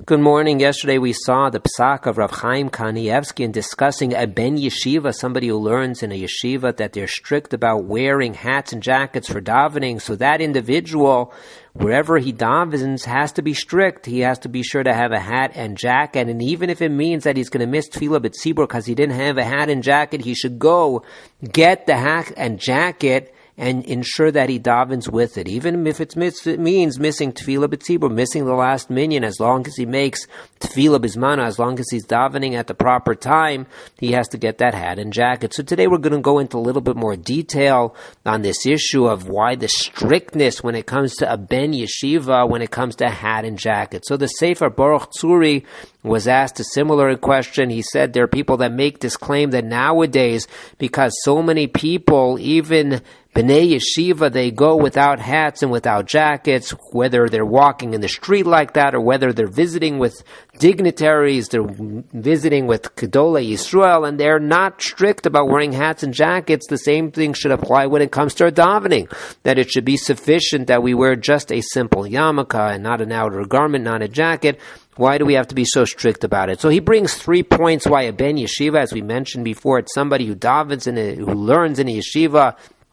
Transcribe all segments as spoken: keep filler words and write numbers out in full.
Good morning. Yesterday we saw the psak of Rav Chaim Kanievsky in discussing a ben yeshiva, somebody who learns in a yeshiva, that they're strict about wearing hats and jackets for davening. So that individual, wherever he davens, has to be strict. He has to be sure to have a hat and jacket. And even if it means that he's going to miss tefillah b'tzibur because he didn't have a hat and jacket, he should go get the hat and jacket and ensure that he davens with it. Even if it's miss, it means missing tefillah b'tzibur, missing the last minyan, as long as he makes tefillah b'zmana, as long as he's davening at the proper time, he has to get that hat and jacket. So today we're going to go into a little bit more detail on this issue of why the strictness when it comes to a ben yeshiva, when it comes to hat and jacket. So the Sefer Baruch Tzuri was asked a similar question. He said there are people that make this claim that nowadays, because so many people, even B'nai Yeshiva, they go without hats and without jackets, whether they're walking in the street like that or whether they're visiting with dignitaries, they're visiting with Gedolei Yisrael, and they're not strict about wearing hats and jackets. The same thing should apply when it comes to our davening, that it should be sufficient that we wear just a simple yarmulke and not an outer garment, not a jacket. Why do we have to be so strict about it? So he brings three points why a ben yeshiva, as we mentioned before, it's somebody who davens in a, who learns in a yeshiva,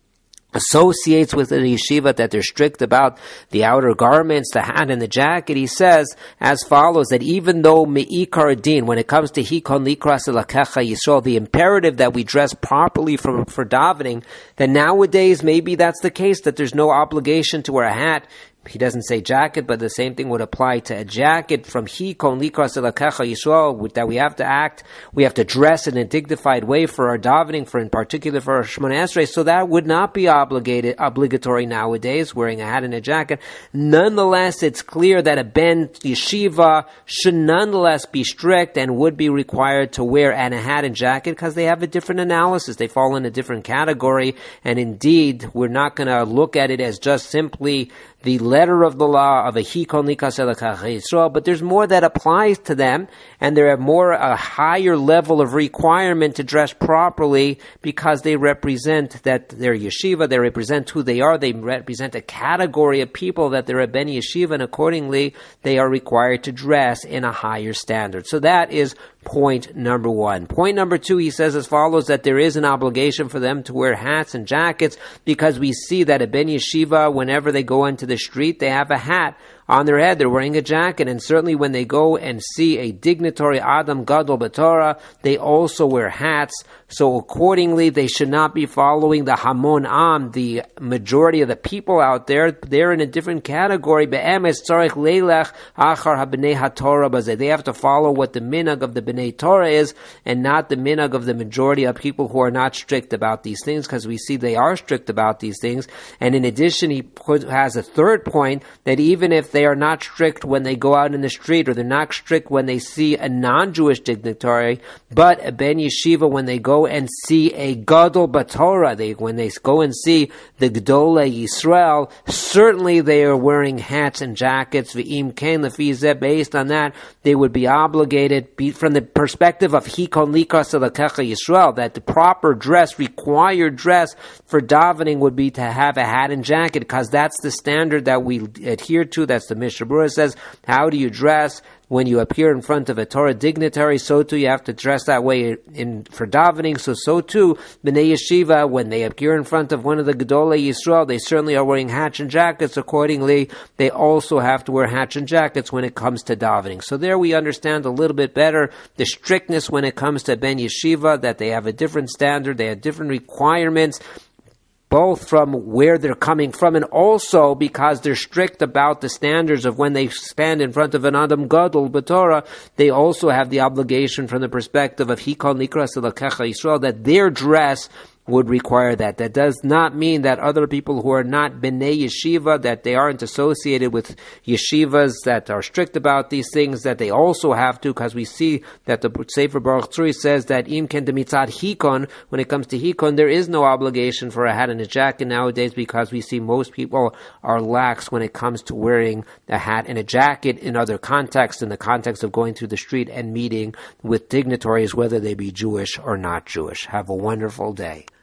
associates with the yeshiva, that they're strict about the outer garments, the hat and the jacket. He says as follows, that even though me'ikar din, when it comes to hikon likras elakecha Yisrael, the imperative that we dress properly for, for davening, that nowadays maybe that's the case, that there's no obligation to wear a hat. He doesn't say jacket, but the same thing would apply to a jacket from Hikon Likras Elakecha Yisrael, that we have to act, we have to dress in a dignified way for our davening, for in particular for our Shemona Esrei. So that would not be obligated, obligatory nowadays, wearing a hat and a jacket. Nonetheless, it's clear that a ben yeshiva should nonetheless be strict and would be required to wear a hat and jacket because they have a different analysis. They fall in a different category, and indeed, we're not going to look at it as just simply the letter of the law of a hikon likas elakecha Yisrael, but there's more that applies to them, and there are more a higher level of requirement to dress properly because they represent that they're yeshiva, they represent who they are, they represent a category of people that they're a ben yeshiva, and accordingly they are required to dress in a higher standard. So that is point number one. Point number two, he says as follows, that there is an obligation for them to wear hats and jackets because we see that a ben yeshiva, whenever they go into the street, they have a hat on their head, they're wearing a jacket, and certainly when they go and see a dignitary Adam Gadol B'Torah, they also wear hats. So accordingly, they should not be following the Hamon Am, the majority of the people out there. They're in a different category. Be'emes tzarich leilech achar habnei haTorah bazeh. They have to follow what the minhag of the Bnei Torah is, and not the minhag of the majority of people who are not strict about these things, because we see they are strict about these things. And in addition, he put, has a third point, that even if they are not strict when they go out in the street, or they're not strict when they see a non-Jewish dignitary, but a ben yeshiva, when they go and see a gadol b'Torah, they when they go and see the Gedolei Yisrael, certainly they are wearing hats and jackets. V'im ken lefi zeh, based on that, they would be obligated, be, from the perspective of hikon likas elakecha Yisrael, that the proper dress, required dress for davening would be to have a hat and jacket, because that's the standard that we adhere to. That's the Mishnah Berurah says, how do you dress when you appear in front of a Torah dignitary? So too you have to dress that way in for davening. So so too B'nai Yeshiva, when they appear in front of one of the Gedolei Yisrael, they certainly are wearing hats and jackets. Accordingly, they also have to wear hats and jackets when it comes to davening. So there we understand a little bit better the strictness when it comes to Ben Yeshiva, that they have a different standard, they have different requirements, both from where they're coming from and also because they're strict about the standards of when they stand in front of an Adam Gadol B'Torah. They also have the obligation from the perspective of Hikon Likras Elakecha Yisrael, that their dress would require that. That does not mean that other people who are not B'nai Yeshiva, that they aren't associated with yeshivas that are strict about these things, that they also have to, because we see that the Sefer Baruch Tzuri says that im ken demitzad hikon, when it comes to hikon, there is no obligation for a hat and a jacket nowadays, because we see most people are lax when it comes to wearing a hat and a jacket in other contexts, in the context of going through the street and meeting with dignitaries, whether they be Jewish or not Jewish. Have a wonderful day.